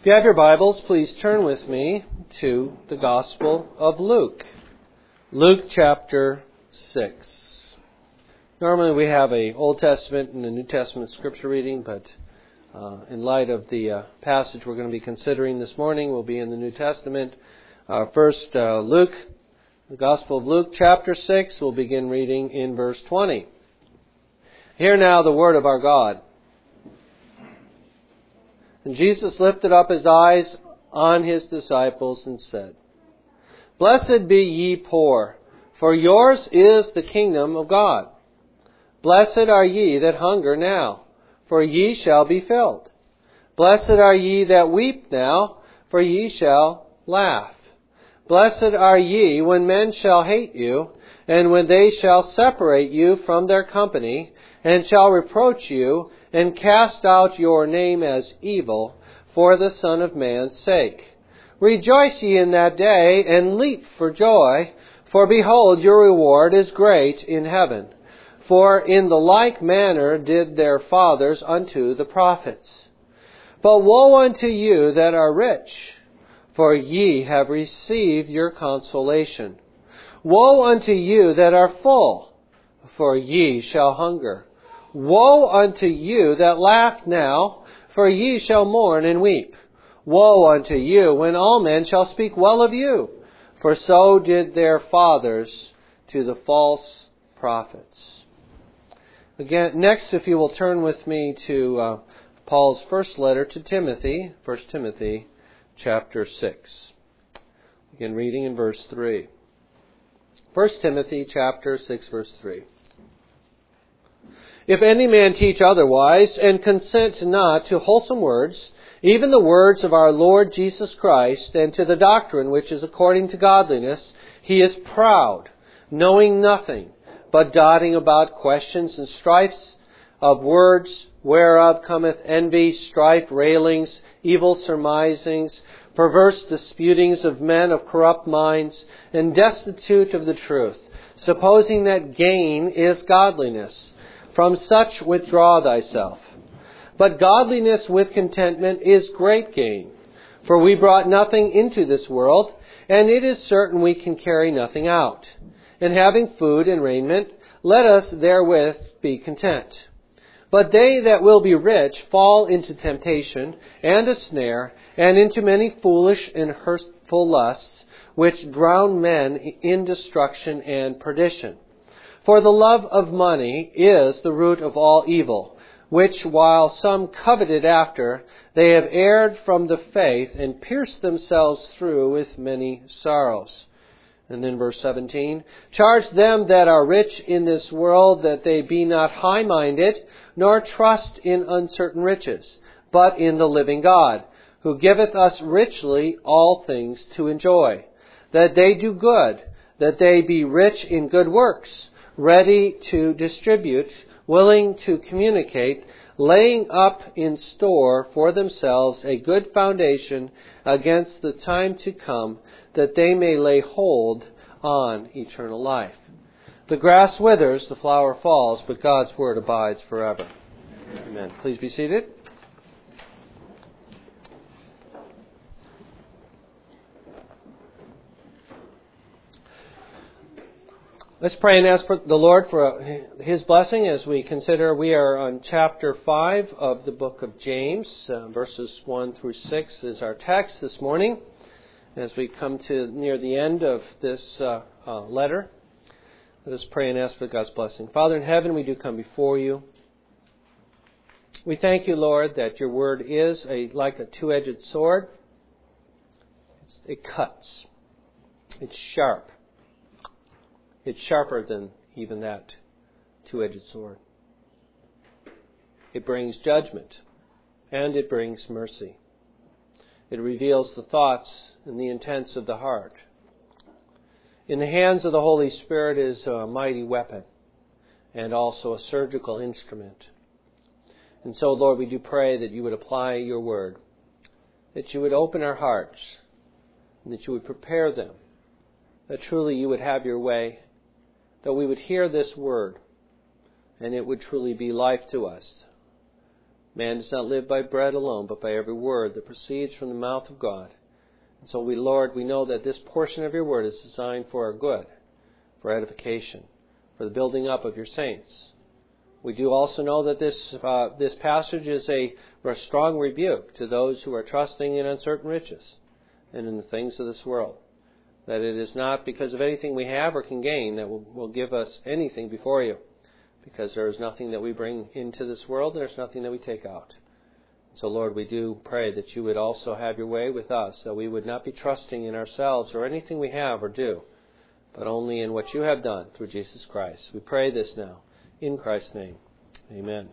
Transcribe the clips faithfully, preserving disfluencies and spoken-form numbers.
If you have your Bibles, please turn with me to the Gospel of Luke. Luke chapter six. Normally we have a Old Testament and a New Testament scripture reading, but uh, in light of the uh, passage we're going to be considering this morning, we'll be in the New Testament. Uh, first, uh, Luke, the Gospel of Luke chapter six, we'll begin reading in verse twenty. Hear now the word of our God. And Jesus lifted up his eyes on his disciples and said, Blessed be ye poor, for yours is the kingdom of God. Blessed are ye that hunger now, for ye shall be filled. Blessed are ye that weep now, for ye shall laugh. Blessed are ye when men shall hate you, and when they shall separate you from their company, and shall reproach you, and cast out your name as evil for the Son of Man's sake. Rejoice ye in that day, and leap for joy, for behold, your reward is great in heaven. For in the like manner did their fathers unto the prophets. But woe unto you that are rich, for ye have received your consolation. Woe unto you that are full, for ye shall hunger. Woe unto you that laugh now, for ye shall mourn and weep. Woe unto you when all men shall speak well of you, for so did their fathers to the false prophets. Again, next, if you will turn with me to uh, Paul's first letter to Timothy, First Timothy chapter six. Begin reading in verse three. First Timothy chapter six, verse three. If any man teach otherwise, and consent not to wholesome words, even the words of our Lord Jesus Christ, and to the doctrine which is according to godliness, he is proud, knowing nothing, but dotting about questions and strifes of words, whereof cometh envy, strife, railings, evil surmisings, perverse disputings of men of corrupt minds, and destitute of the truth, supposing that gain is godliness. From such withdraw thyself. But godliness with contentment is great gain. For we brought nothing into this world, and it is certain we can carry nothing out. And having food and raiment, let us therewith be content. But they that will be rich fall into temptation and a snare, and into many foolish and hurtful lusts, which drown men in destruction and perdition. For the love of money is the root of all evil, which while some coveted after, they have erred from the faith and pierced themselves through with many sorrows. And then verse seventeen, Charge them that are rich in this world that they be not high-minded, nor trust in uncertain riches, but in the living God, who giveth us richly all things to enjoy. That they do good, that they be rich in good works, ready to distribute, willing to communicate, laying up in store for themselves a good foundation against the time to come, that they may lay hold on eternal life. The grass withers, the flower falls, but God's word abides forever. Amen. Please be seated. Let's pray and ask for the Lord for His blessing as we consider. We are on chapter five of the book of James. Uh, verses one through six is our text this morning. As we come to near the end of this uh, uh, letter, let us pray and ask for God's blessing. Father in heaven, we do come before you. We thank you, Lord, that your word is a like a two-edged sword. It cuts. It's sharp. It's sharper than even that two-edged sword. It brings judgment, and it brings mercy. It reveals the thoughts and the intents of the heart. In the hands of the Holy Spirit is a mighty weapon, and also a surgical instrument. And so, Lord, we do pray that you would apply your word, that you would open our hearts, and that you would prepare them, that truly you would have your way, that we would hear this word, and it would truly be life to us. Man does not live by bread alone, but by every word that proceeds from the mouth of God. And so we, Lord, we know that this portion of your word is designed for our good, for edification, for the building up of your saints. We do also know that this uh, this passage is a, a strong rebuke to those who are trusting in uncertain riches and in the things of this world. That it is not because of anything we have or can gain that will, will give us anything before you. Because there is nothing that we bring into this world, and there's nothing that we take out. So, Lord, we do pray that you would also have your way with us, that we would not be trusting in ourselves or anything we have or do, but only in what you have done through Jesus Christ. We pray this now, in Christ's name. Amen.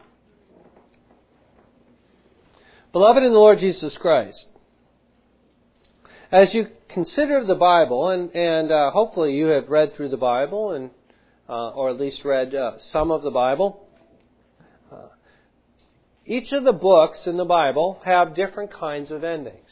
Beloved in the Lord Jesus Christ, as you consider the Bible, and, and uh, hopefully you have read through the Bible, and Uh, or at least read uh, some of the Bible. Uh, each of the books in the Bible have different kinds of endings.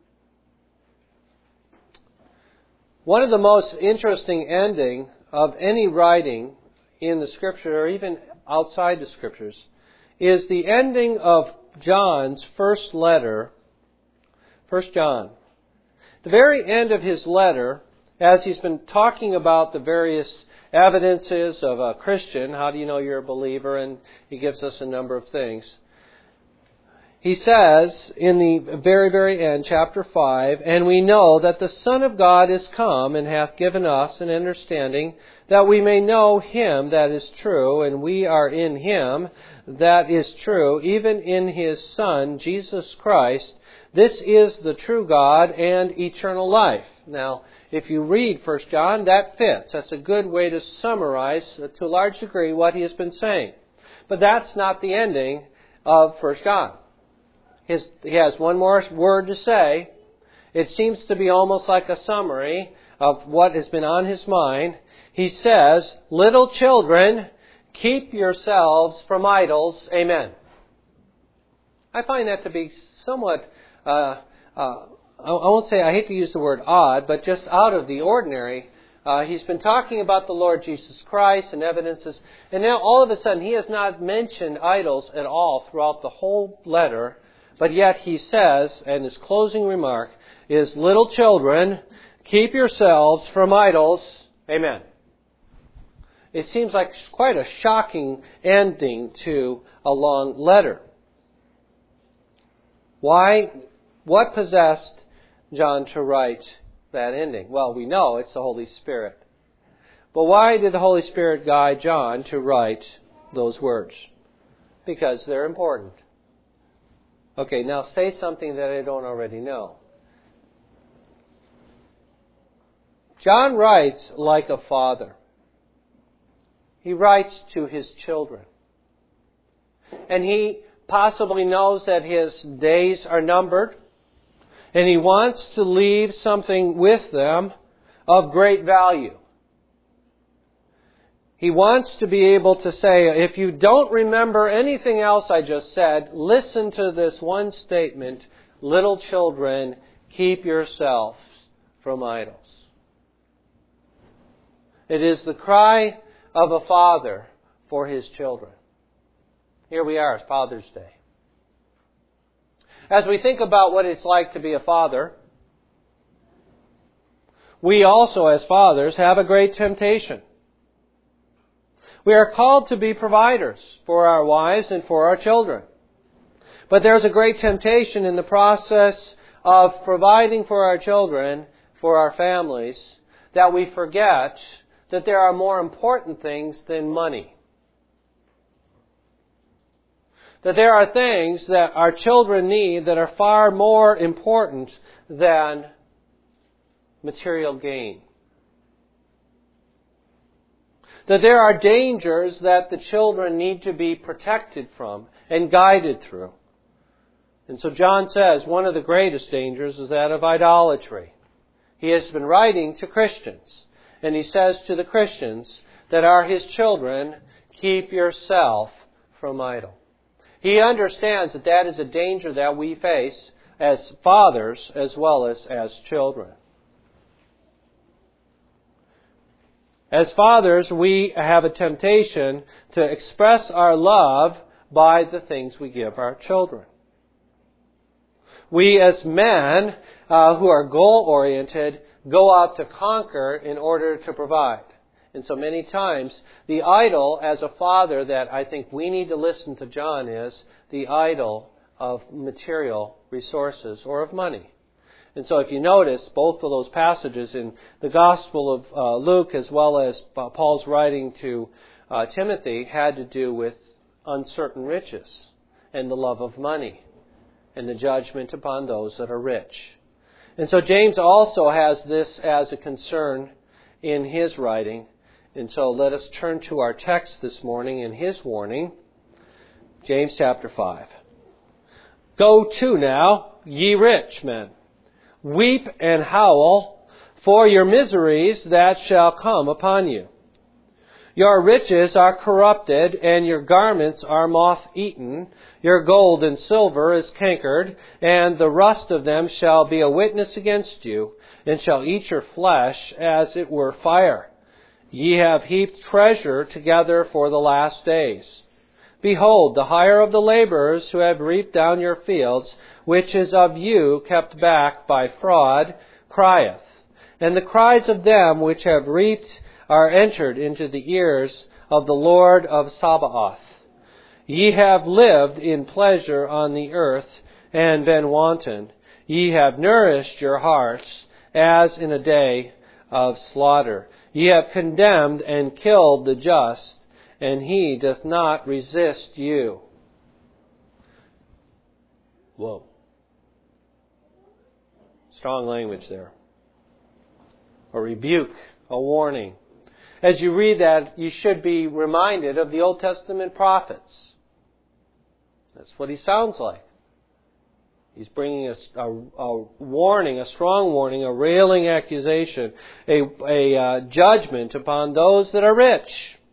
One of the most interesting ending of any writing in the Scripture, or even outside the Scriptures, is the ending of John's first letter, First John. The very end of his letter, as he's been talking about the various evidences of a Christian, how do you know you're a believer? And he gives us a number of things. He says in the very, very end, chapter five, "And we know that the Son of God is come and hath given us an understanding that we may know Him that is true, and we are in Him that is true, even in His Son, Jesus Christ. This is the true God and eternal life." Now, if you read First John, that fits. That's a good way to summarize, to a large degree, what he has been saying. But that's not the ending of First John. His, he has one more word to say. It seems to be almost like a summary of what has been on his mind. He says, "Little children, keep yourselves from idols." Amen. I find that to be somewhat... Uh, uh, I won't say, I hate to use the word odd, but just out of the ordinary. Uh, he's been talking about the Lord Jesus Christ and evidences, and now all of a sudden he has not mentioned idols at all throughout the whole letter, but yet he says, and his closing remark is, "Little children, keep yourselves from idols." Amen. It seems like quite a shocking ending to a long letter. Why? What possessed John to write that ending? Well, we know it's the Holy Spirit. But why did the Holy Spirit guide John to write those words? Because they're important. Okay, now say something that I don't already know. John writes like a father. He writes to his children. And he possibly knows that his days are numbered. And he wants to leave something with them of great value. He wants to be able to say, if you don't remember anything else I just said, listen to this one statement: "Little children, keep yourselves from idols." It is the cry of a father for his children. Here we are, it's Father's Day. As we think about what it's like to be a father, we also, as fathers, have a great temptation. We are called to be providers for our wives and for our children. But there's a great temptation in the process of providing for our children, for our families, that we forget that there are more important things than money. That there are things that our children need that are far more important than material gain. That there are dangers that the children need to be protected from and guided through. And so John says one of the greatest dangers is that of idolatry. He has been writing to Christians, and he says to the Christians that are his children, "Keep yourself from idol." He understands that that is a danger that we face as fathers as well as as children. As fathers, we have a temptation to express our love by the things we give our children. We as men uh, who are goal-oriented go out to conquer in order to provide. And so many times, the idol as a father that I think we need to listen to John is the idol of material resources or of money. And so if you notice, both of those passages in the Gospel of uh, Luke as well as uh, Paul's writing to uh, Timothy had to do with uncertain riches and the love of money and the judgment upon those that are rich. And so James also has this as a concern in his writing. And so let us turn to our text this morning in his warning, James chapter five. Go to now, ye rich men, weep and howl for your miseries that shall come upon you. Your riches are corrupted, and your garments are moth-eaten. Your gold and silver is cankered, and the rust of them shall be a witness against you, and shall eat your flesh as it were fire. Ye have heaped treasure together for the last days. Behold, the hire of the laborers who have reaped down your fields, which is of you kept back by fraud, crieth. And the cries of them which have reaped are entered into the ears of the Lord of Sabaoth. Ye have lived in pleasure on the earth, and been wanton. Ye have nourished your hearts, as in a day of slaughter. Ye have condemned and killed the just, and he doth not resist you. Whoa. Strong language there. A rebuke, a warning. As you read that, you should be reminded of the Old Testament prophets. That's what he sounds like. He's bringing a, a, a warning, a strong warning, a railing accusation, a, a uh, judgment upon those that are rich.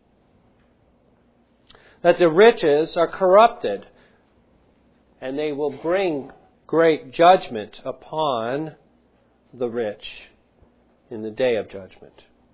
That the riches are corrupted, and they will bring great judgment upon the rich in the day of judgment.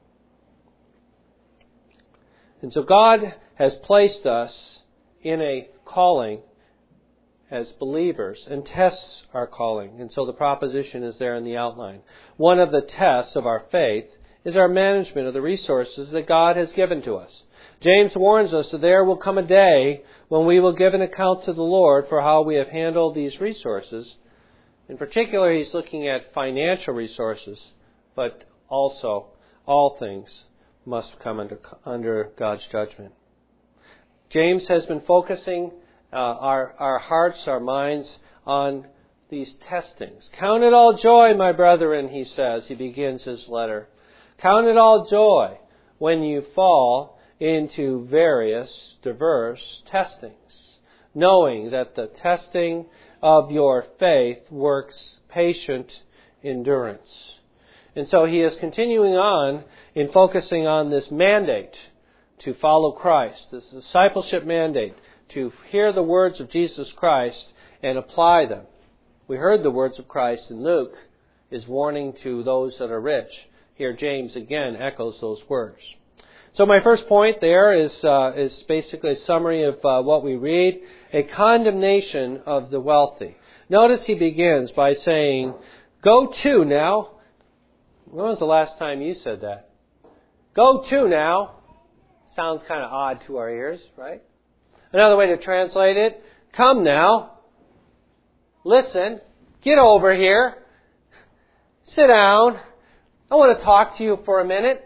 And so God has placed us in a calling as believers and tests our calling. And so the proposition is there in the outline. One of the tests of our faith is our management of the resources that God has given to us. James warns us that there will come a day when we will give an account to the Lord for how we have handled these resources. In particular, he's looking at financial resources, but also all things must come under, under God's judgment. James has been focusing uh, our, our hearts, our minds on these testings. Count it all joy, my brethren, he says. He begins his letter. Count it all joy when you fall into various, diverse testings, knowing that the testing of your faith works patient endurance. And so he is continuing on in focusing on this mandate to follow Christ, this discipleship mandate, to hear the words of Jesus Christ and apply them. We heard the words of Christ in Luke, his warning to those that are rich. Here James again echoes those words. So my first point there is uh, is basically a summary of uh, what we read, a condemnation of the wealthy. Notice he begins by saying, go to now. When was the last time you said that? Go to now. Sounds kind of odd to our ears, right? Another way to translate it, come now. Listen. Get over here. Sit down. I want to talk to you for a minute.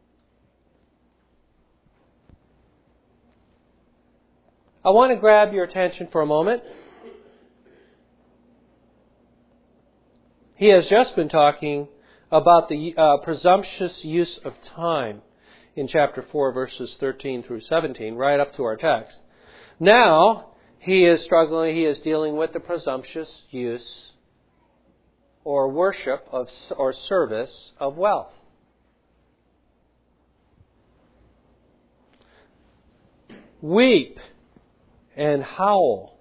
I want to grab your attention for a moment. He has just been talking about the uh, presumptuous use of time in chapter four, verses thirteen through seventeen, right up to our text. Now, he is struggling, he is dealing with the presumptuous use or worship of or service of wealth. Weep and howl.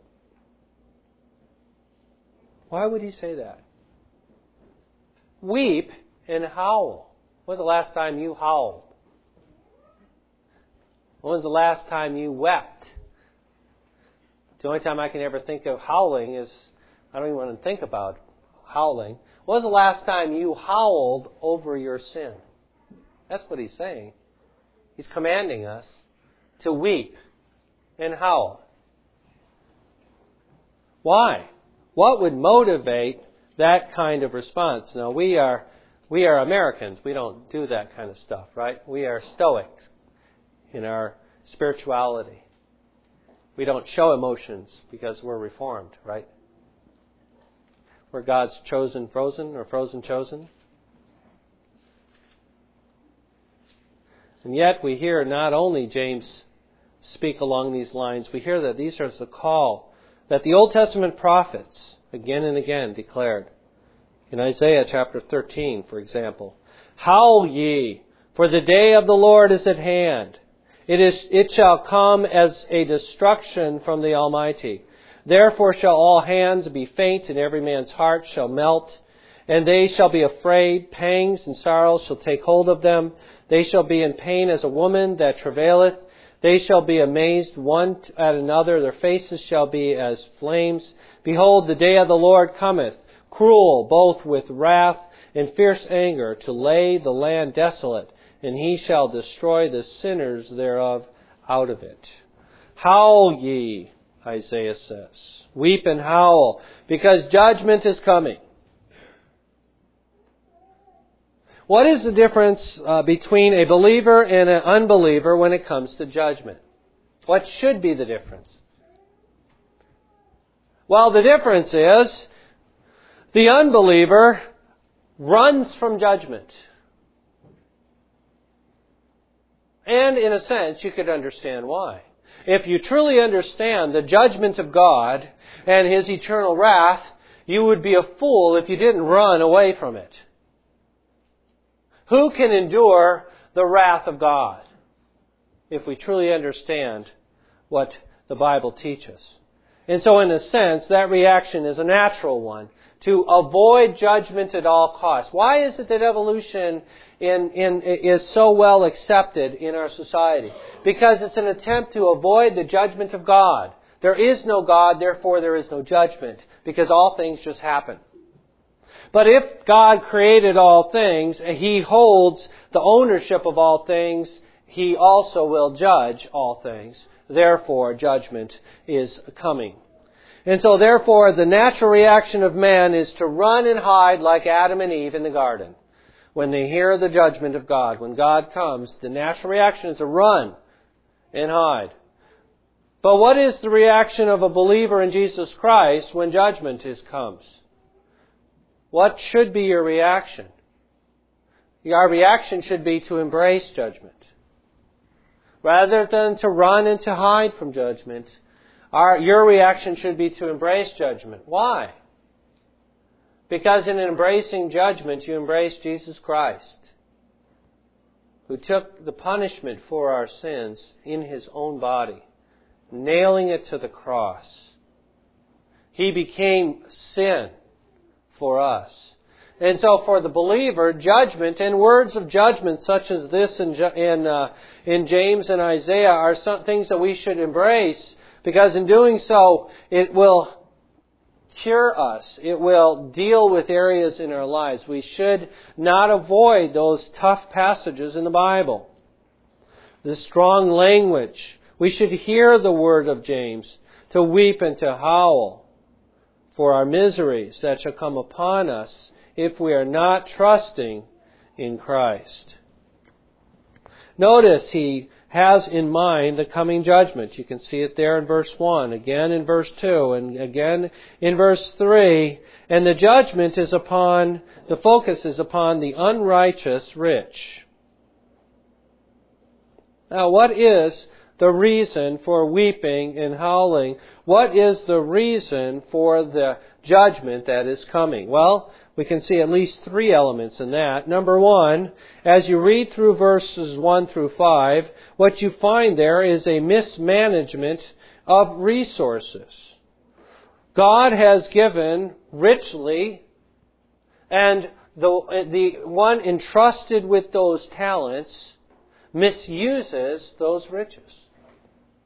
Why would he say that? Weep and howl. When was the last time you howled? When was the last time you wept? The only time I can ever think of howling is, I don't even want to think about howling. When was the last time you howled over your sin? That's what he's saying. He's commanding us to weep and howl. Why? What would motivate that kind of response? Now, we are we are Americans. We don't do that kind of stuff, right? We are stoics in our spirituality. We don't show emotions because we're Reformed, right? We're God's chosen frozen or frozen chosen. And yet we hear not only James speak along these lines, we hear that these are the call that the Old Testament prophets again and again declared. In Isaiah chapter thirteen, for example, "Howl ye, for the day of the Lord is at hand. It is, it shall come as a destruction from the Almighty. Therefore shall all hands be faint, and every man's heart shall melt. And they shall be afraid, pangs and sorrows shall take hold of them. They shall be in pain as a woman that travaileth. They shall be amazed one at another. Their faces shall be as flames. Behold, the day of the Lord cometh, cruel, both with wrath and fierce anger, to lay the land desolate, and he shall destroy the sinners thereof out of it." Howl ye, Isaiah says. Weep and howl, because judgment is coming. What is the difference uh, between a believer and an unbeliever when it comes to judgment? What should be the difference? Well, the difference is the unbeliever runs from judgment. And in a sense, you could understand why. If you truly understand the judgment of God and His eternal wrath, you would be a fool if you didn't run away from it. Who can endure the wrath of God if we truly understand what the Bible teaches? And so in a sense, that reaction is a natural one, to avoid judgment at all costs. Why is it that evolution in, in, is so well accepted in our society? Because it's an attempt to avoid the judgment of God. There is no God, therefore there is no judgment, because all things just happen. But if God created all things, and He holds the ownership of all things, He also will judge all things. Therefore, judgment is coming. And so, therefore, the natural reaction of man is to run and hide like Adam and Eve in the garden. When they hear the judgment of God, when God comes, the natural reaction is to run and hide. But what is the reaction of a believer in Jesus Christ when judgment is comes? What should be your reaction? Our reaction should be to embrace judgment. Rather than to run and to hide from judgment, our, your reaction should be to embrace judgment. Why? Because in embracing judgment, you embrace Jesus Christ, who took the punishment for our sins in His own body, nailing it to the cross. He became sin for us. And so for the believer, judgment and words of judgment such as this in, in, uh, in James and Isaiah are some things that we should embrace, because in doing so, it will cure us. It will deal with areas in our lives. We should not avoid those tough passages in the Bible. The strong language. We should hear the word of James, to weep and to howl for our miseries that shall come upon us if we are not trusting in Christ. Notice he has in mind the coming judgment. You can see it there in verse one, again in verse two, and again in verse three. And the judgment is upon, the focus is upon the unrighteous rich. Now, what is the reason for weeping and howling? What is the reason for the judgment that is coming? Well, we can see at least three elements in that. Number one, as you read through verses one through five, what you find there is a mismanagement of resources. God has given richly, and the, the one entrusted with those talents misuses those riches.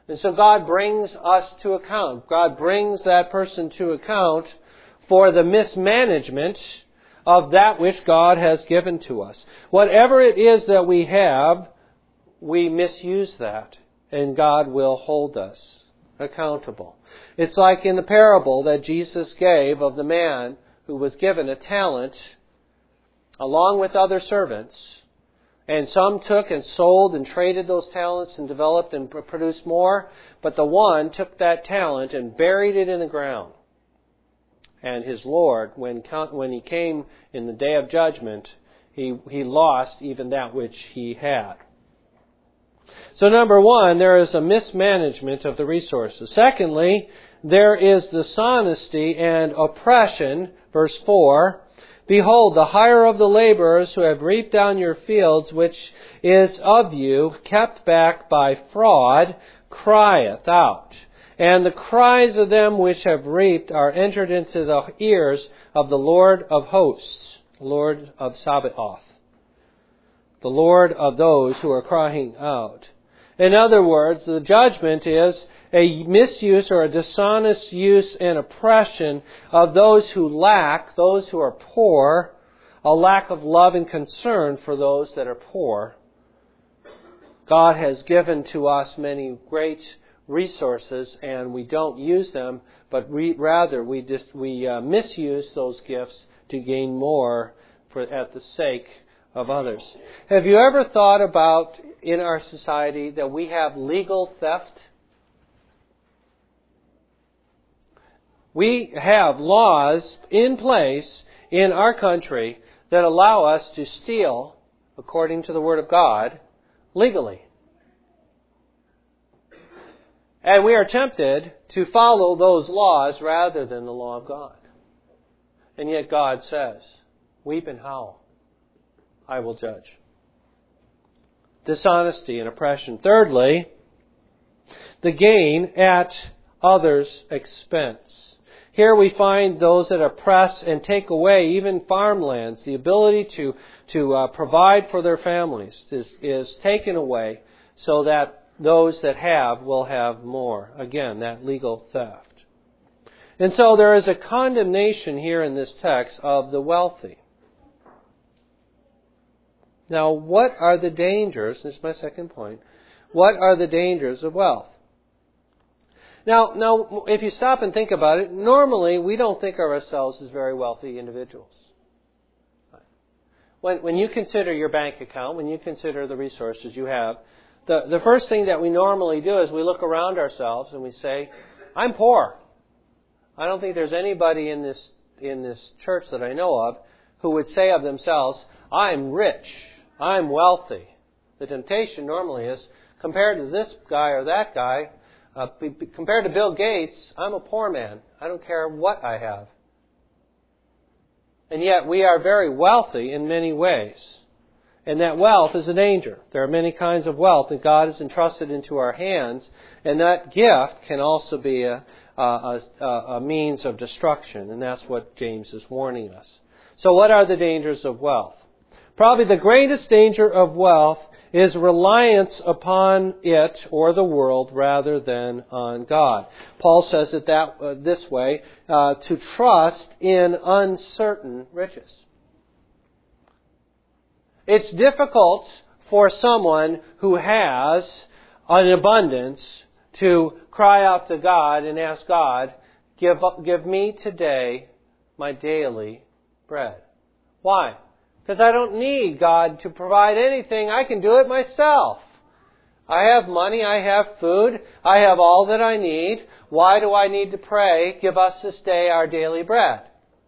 And so God brings us to account. God brings that person to account for the mismanagement of that which God has given to us. Whatever it is that we have, we misuse that, and God will hold us accountable. It's like in the parable that Jesus gave of the man who was given a talent along with other servants, and some took and sold and traded those talents and developed and produced more, but the one took that talent and buried it in the ground. And his Lord, when when he came in the day of judgment, he, he lost even that which he had. So number one, there is a mismanagement of the resources. Secondly, there is dishonesty and oppression. Verse four, behold, the hire of the laborers who have reaped down your fields, which is of you, kept back by fraud, crieth out. And the cries of them which have reaped are entered into the ears of the Lord of hosts, Lord of Sabaoth, the Lord of those who are crying out. In other words, the judgment is a misuse or a dishonest use and oppression of those who lack, those who are poor, a lack of love and concern for those that are poor. God has given to us many great resources, and we don't use them, but we, rather we just we uh, misuse those gifts to gain more for at the sake of others. Have you ever thought about in our society that we have legal theft? We have laws in place in our country that allow us to steal, according to the Word of God, legally. And we are tempted to follow those laws rather than the law of God. And yet God says, weep and howl, I will judge. Dishonesty and oppression. Thirdly, the gain at others' expense. Here we find those that oppress and take away even farmlands. The ability to, to uh, provide for their families is, is taken away so that those that have will have more. Again, that legal theft. And so there is a condemnation here in this text of the wealthy. Now, what are the dangers? This is my second point. What are the dangers of wealth? Now, now, if you stop and think about it, normally we don't think of ourselves as very wealthy individuals. When, when you consider your bank account, when you consider the resources you have, the, the first thing that we normally do is we look around ourselves and we say, I'm poor. I don't think there's anybody in this in this church that I know of who would say of themselves, I'm rich, I'm wealthy. The temptation normally is, compared to this guy or that guy, uh, be, be, compared to Bill Gates, I'm a poor man. I don't care what I have. And yet we are very wealthy in many ways. And that wealth is a danger. There are many kinds of wealth that God has entrusted into our hands, and that gift can also be a, a, a, a means of destruction, and that's what James is warning us. So what are the dangers of wealth? Probably the greatest danger of wealth is reliance upon it or the world rather than on God. Paul says it that uh, this way, uh, to trust in uncertain riches. It's difficult for someone who has an abundance to cry out to God and ask God, give, give me today my daily bread. Why? Because I don't need God to provide anything. I can do it myself. I have money, I have food, I have all that I need. Why do I need to pray, give us this day our daily bread?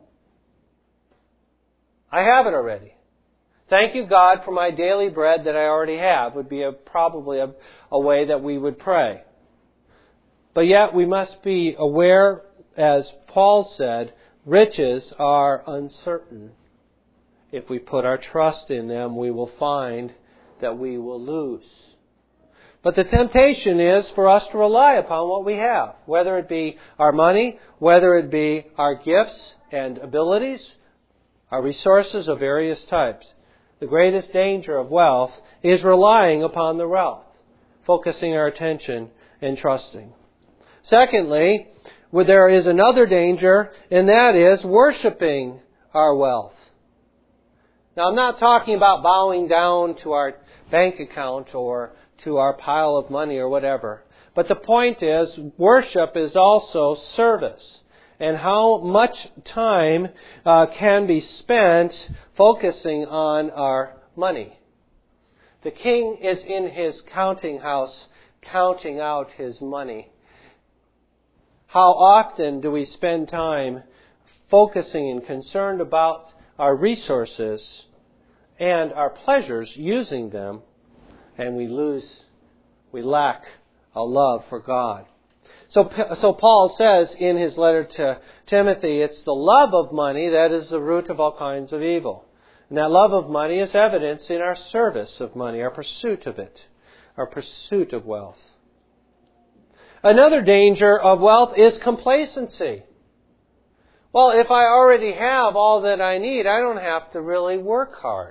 I have it already. Thank you, God, for my daily bread that I already have would be a, probably a, a way that we would pray. But yet we must be aware, as Paul said, riches are uncertain. If we put our trust in them, we will find that we will lose. But the temptation is for us to rely upon what we have, whether it be our money, whether it be our gifts and abilities, our resources of various types. The greatest danger of wealth is relying upon the wealth, focusing our attention and trusting. Secondly, there is another danger, and that is worshiping our wealth. Now, I'm not talking about bowing down to our bank account or to our pile of money or whatever. But the point is, worship is also service. And how much time uh, can be spent focusing on our money. The king is in his counting house counting out his money. How often do we spend time focusing and concerned about our resources and our pleasures, using them, and we lose, we lack a love for God. So, so Paul says in his letter to Timothy, it's the love of money that is the root of all kinds of evil. And that love of money is evidenced in our service of money, our pursuit of it, our pursuit of wealth. Another danger of wealth is complacency. Well, if I already have all that I need, I don't have to really work hard.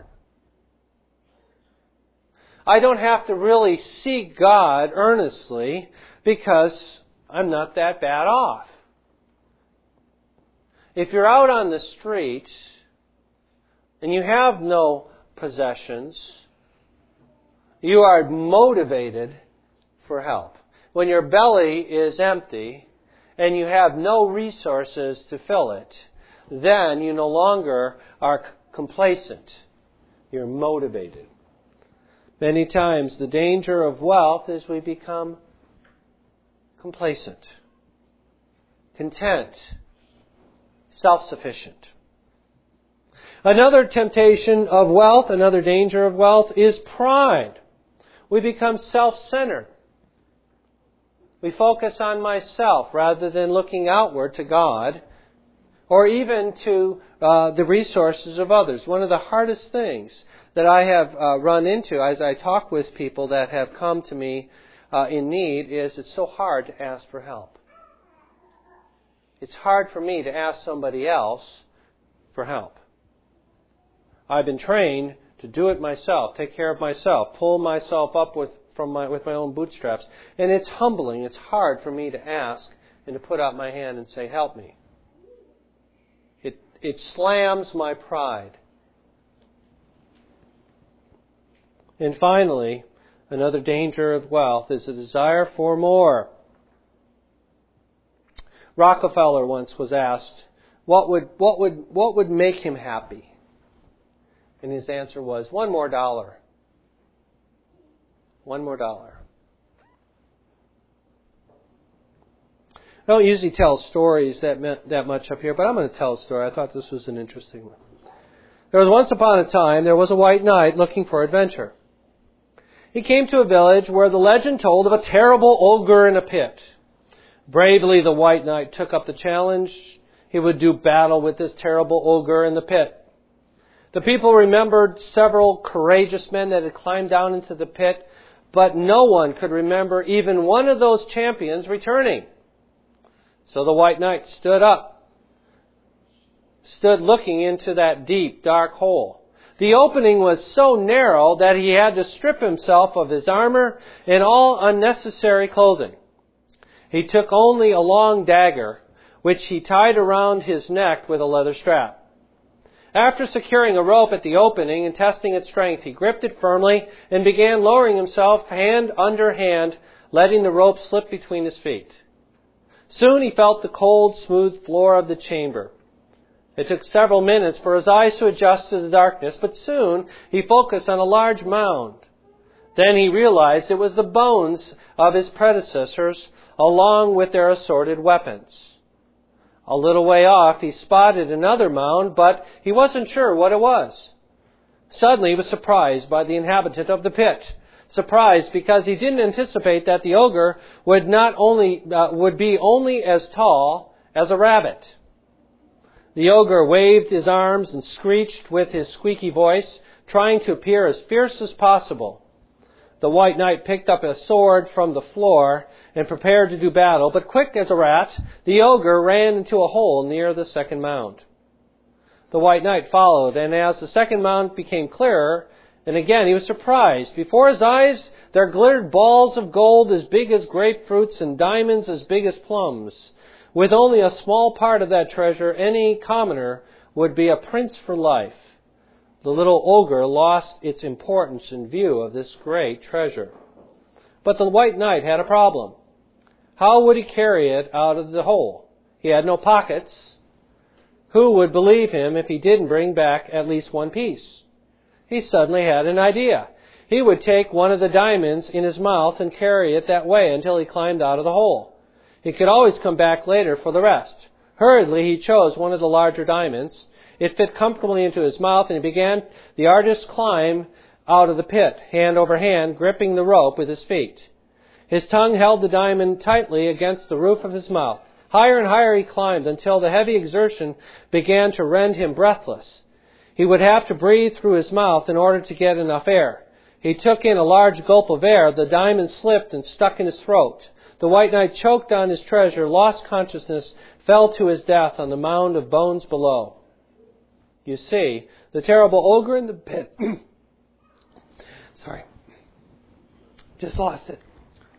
I don't have to really seek God earnestly because I'm not that bad off. If you're out on the street and you have no possessions, you are motivated for help. When your belly is empty and you have no resources to fill it, then you no longer are complacent. You're motivated. Many times the danger of wealth is we become complacent, content, self-sufficient. Another temptation of wealth, another danger of wealth is pride. We become self-centered. We focus on myself rather than looking outward to God or even to uh, the resources of others. One of the hardest things that I have uh, run into as I talk with people that have come to me uh, in need is it's so hard to ask for help. It's hard for me to ask somebody else for help. I've been trained to do it myself, take care of myself, pull myself up with from my with my own bootstraps. And it's humbling. It's hard for me to ask and to put out my hand and say, help me. It it slams my pride. And finally, another danger of wealth is a desire for more. Rockefeller once was asked, what would what would what would make him happy? And his answer was, one more dollar. One more dollar. I don't usually tell stories that meant that much up here, but I'm going to tell a story. I thought this was an interesting one. There was once upon a time, there was a white knight looking for adventure. He came to a village where the legend told of a terrible ogre in a pit. Bravely, the white knight took up the challenge. He would do battle with this terrible ogre in the pit. The people remembered several courageous men that had climbed down into the pit, but no one could remember even one of those champions returning. So the white knight stood up, stood looking into that deep, dark hole. The opening was so narrow that he had to strip himself of his armor and all unnecessary clothing. He took only a long dagger, which he tied around his neck with a leather strap. After securing a rope at the opening and testing its strength, he gripped it firmly and began lowering himself hand under hand, letting the rope slip between his feet. Soon he felt the cold, smooth floor of the chamber. It took several minutes for his eyes to adjust to the darkness, but soon he focused on a large mound. Then he realized it was the bones of his predecessors, along with their assorted weapons. A little way off, he spotted another mound, but he wasn't sure what it was. Suddenly, he was surprised by the inhabitant of the pit. Surprised because he didn't anticipate that the ogre would not only uh, would be only as tall as a rabbit. The ogre waved his arms and screeched with his squeaky voice, trying to appear as fierce as possible. The white knight picked up a sword from the floor and prepared to do battle, but quick as a rat, the ogre ran into a hole near the second mound. The white knight followed, and as the second mound became clearer And again, he was surprised. Before his eyes, there glittered balls of gold as big as grapefruits and diamonds as big as plums. With only a small part of that treasure, any commoner would be a prince for life. The little ogre lost its importance in view of this great treasure. But the White Knight had a problem. How would he carry it out of the hole? He had no pockets. Who would believe him if he didn't bring back at least one piece? He suddenly had an idea. He would take one of the diamonds in his mouth and carry it that way until he climbed out of the hole. He could always come back later for the rest. Hurriedly, he chose one of the larger diamonds. It fit comfortably into his mouth, and he began the arduous climb out of the pit, hand over hand, gripping the rope with his feet. His tongue held the diamond tightly against the roof of his mouth. Higher and higher he climbed until the heavy exertion began to rend him breathless. He would have to breathe through his mouth in order to get enough air. He took in a large gulp of air. The diamond slipped and stuck in his throat. The White Knight choked on his treasure, lost consciousness, fell to his death on the mound of bones below. You see, the terrible ogre in the pit... Sorry. Just lost it.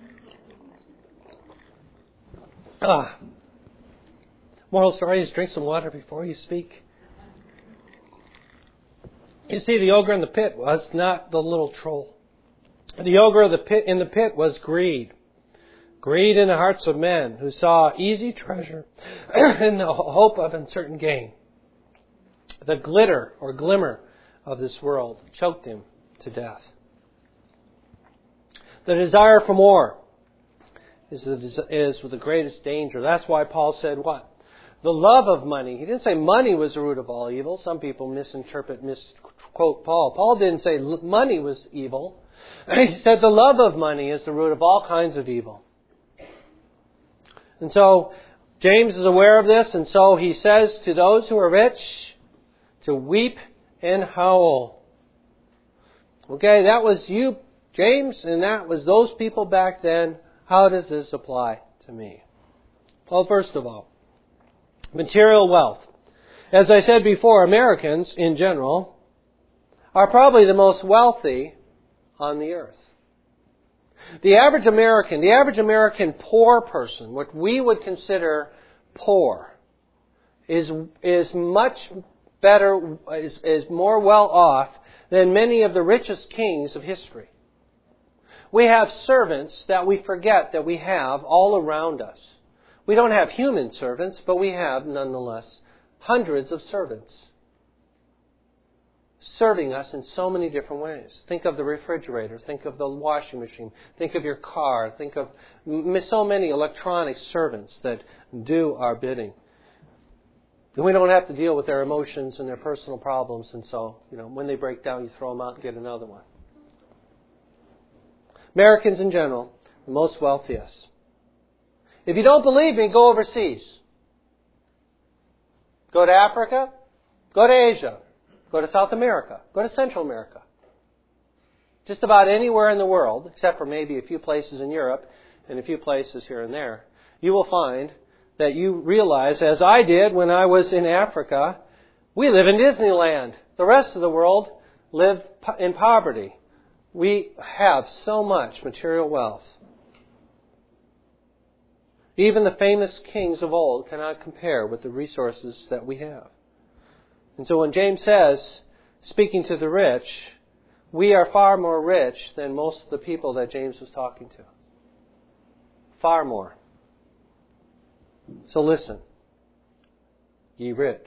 Ah. Moral story is drink some water before you speak. You see, the ogre in the pit was not the little troll. The ogre of the pit in the pit was greed. Greed in the hearts of men who saw easy treasure in the hope of uncertain gain. The glitter or glimmer of this world choked him to death. The desire for more is the, is the greatest danger. That's why Paul said what? The love of money. He didn't say money was the root of all evil. Some people misinterpret, misquote Paul. Paul didn't say money was evil. He said the love of money is the root of all kinds of evil. And so James is aware of this, and so he says to those who are rich to weep and howl. Okay, that was you, James, and that was those people back then. How does this apply to me? Well, first of all, material wealth. As I said before, Americans in general are probably the most wealthy on the earth. The average American, the average American poor person, what we would consider poor, is is much better, is, is more well off than many of the richest kings of history. We have servants that we forget that we have all around us. We don't have human servants, but we have, nonetheless, hundreds of servants serving us in so many different ways. Think of the refrigerator. Think of the washing machine. Think of your car. Think of so many electronic servants that do our bidding. And we don't have to deal with their emotions and their personal problems, and so, you know, when they break down, you throw them out and get another one. Americans in general, the most wealthiest. If you don't believe me, go overseas. Go to Africa. Go to Asia. Go to South America. Go to Central America. Just about anywhere in the world, except for maybe a few places in Europe and a few places here and there, you will find that you realize, as I did when I was in Africa, we live in Disneyland. The rest of the world live in poverty. We have so much material wealth. Even the famous kings of old cannot compare with the resources that we have. And so when James says, speaking to the rich, we are far more rich than most of the people that James was talking to. Far more. So listen, ye rich.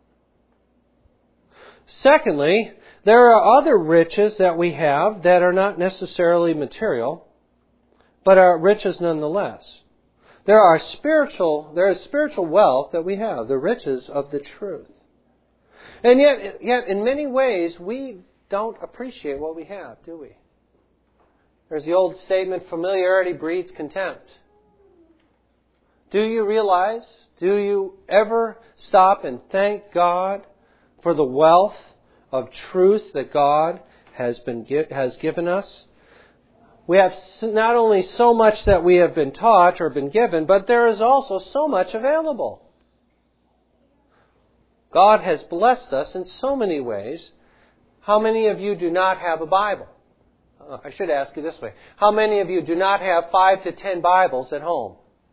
Secondly, there are other riches that we have that are not necessarily material, but are riches nonetheless. There are spiritual, there is spiritual wealth that we have, the riches of the truth. And yet, yet in many ways, we don't appreciate what we have, do we? There's the old statement, familiarity breeds contempt. Do you realize, do you ever stop and thank God for the wealth of truth that God has been has given us? We have not only so much that we have been taught or been given, but there is also so much available. God has blessed us in so many ways. How many of you do not have a Bible? Uh, I should ask you this way. How many of you do not have five to ten Bibles at home?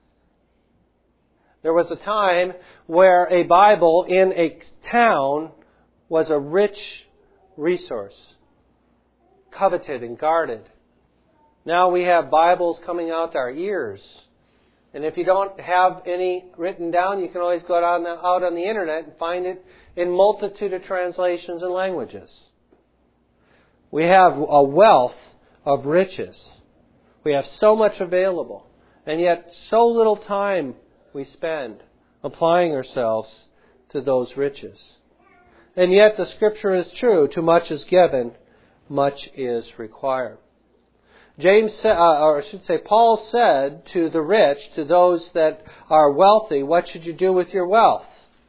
There was a time where a Bible in a town was a rich resource, coveted and guarded. Now we have Bibles coming out our ears. And if you don't have any written down, you can always go out on the, out on the internet and find it in multitude of translations and languages. We have a wealth of riches. We have so much available. And yet so little time we spend applying ourselves to those riches. And yet the Scripture is true. Too much is given, much is required. James, uh, or I should say, Paul said to the rich, to those that are wealthy, what should you do with your wealth?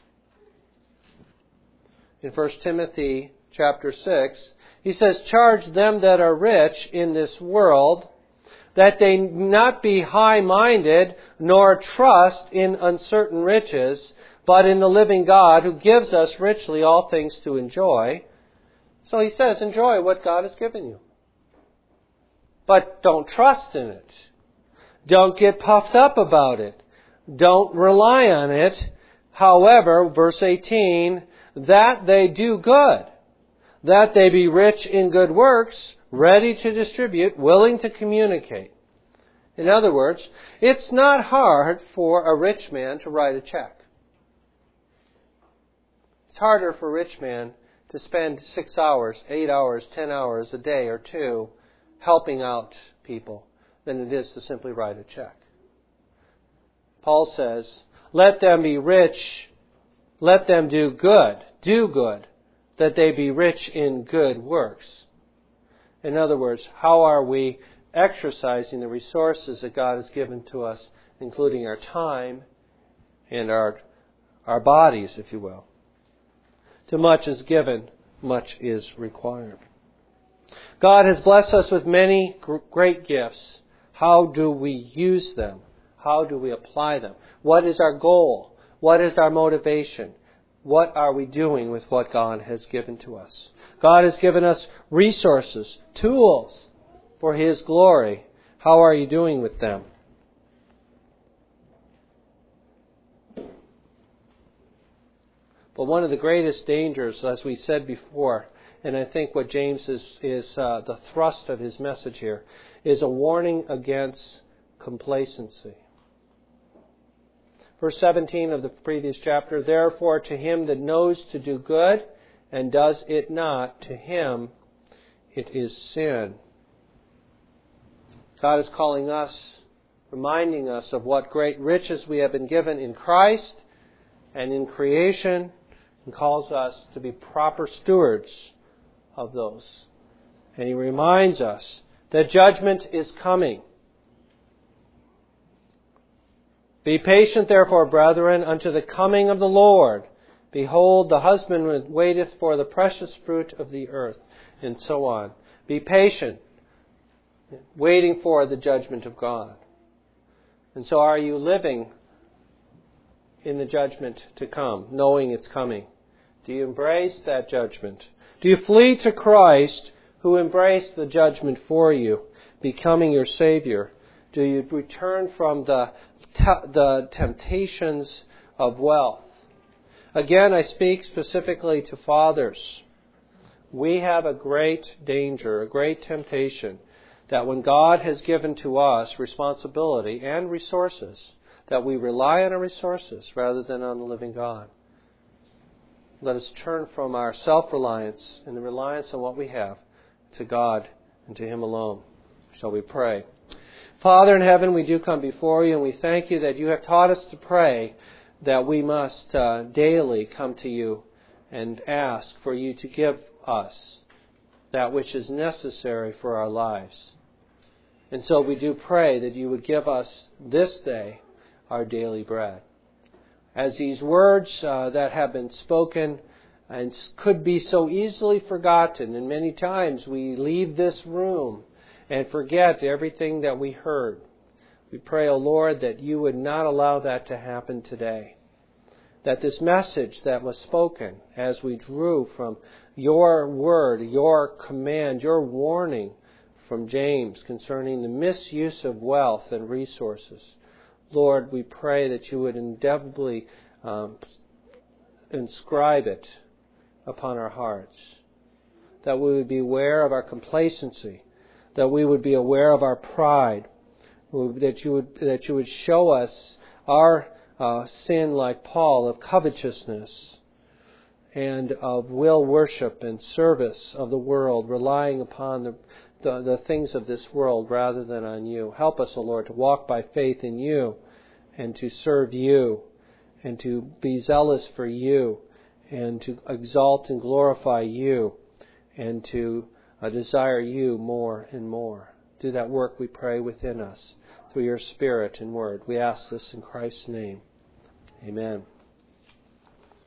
In First Timothy chapter six, he says, charge them that are rich in this world, that they not be high-minded, nor trust in uncertain riches, but in the living God, who gives us richly all things to enjoy. So he says, enjoy what God has given you. But don't trust in it. Don't get puffed up about it. Don't rely on it. However, verse eighteen, that they do good, that they be rich in good works, ready to distribute, willing to communicate. In other words, it's not hard for a rich man to write a check. It's harder for a rich man to spend six hours, eight hours, ten hours a day or two helping out people than it is to simply write a check. Paul says, let them be rich, let them do good, do good, that they be rich in good works. In other words, how are we exercising the resources that God has given to us, including our time and our, our bodies, if you will? Too much is given, much is required. God has blessed us with many great gifts. How do we use them? How do we apply them? What is our goal? What is our motivation? What are we doing with what God has given to us? God has given us resources, tools for His glory. How are you doing with them? But one of the greatest dangers, as we said before, and I think what James is, is uh, the thrust of his message here, is a warning against complacency. Verse seventeen of the previous chapter, therefore to him that knows to do good and does it not, to him it is sin. God is calling us, reminding us of what great riches we have been given in Christ and in creation, and calls us to be proper stewards of those. And He reminds us that judgment is coming. Be patient, therefore, brethren, unto the coming of the Lord. Behold, the husbandman waiteth for the precious fruit of the earth, and so on. Be patient, waiting for the judgment of God. And so are you living in the judgment to come, knowing it's coming? Do you embrace that judgment? Do you flee to Christ, who embraced the judgment for you, becoming your Savior? Do you return from the, te- the temptations of wealth? Again, I speak specifically to fathers. We have a great danger, a great temptation, that when God has given to us responsibility and resources, that we rely on our resources rather than on the living God. Let us turn from our self-reliance and the reliance on what we have to God and to Him alone. Shall we pray? Father in heaven, we do come before You, and we thank You that You have taught us to pray, that we must uh, daily come to You and ask for You to give us that which is necessary for our lives. And so we do pray that You would give us this day our daily bread. As these words uh, that have been spoken and could be so easily forgotten, and many times we leave this room and forget everything that we heard. We pray, O Lord, that You would not allow that to happen today, that this message that was spoken as we drew from your word, your command, your warning from James concerning the misuse of wealth and resources, Lord, we pray that you would indelibly um, inscribe it upon our hearts, that we would be aware of our complacency, that we would be aware of our pride, that you would that you would show us our uh, sin, like Paul, of covetousness and of will worship and service of the world, relying upon the, the the things of this world rather than on you. Help us, O Lord, to walk by faith in you and to serve you and to be zealous for you and to exalt and glorify you and to uh, desire you more and more. Do that work, we pray, within us through your Spirit and Word. We ask this in Christ's name. Amen.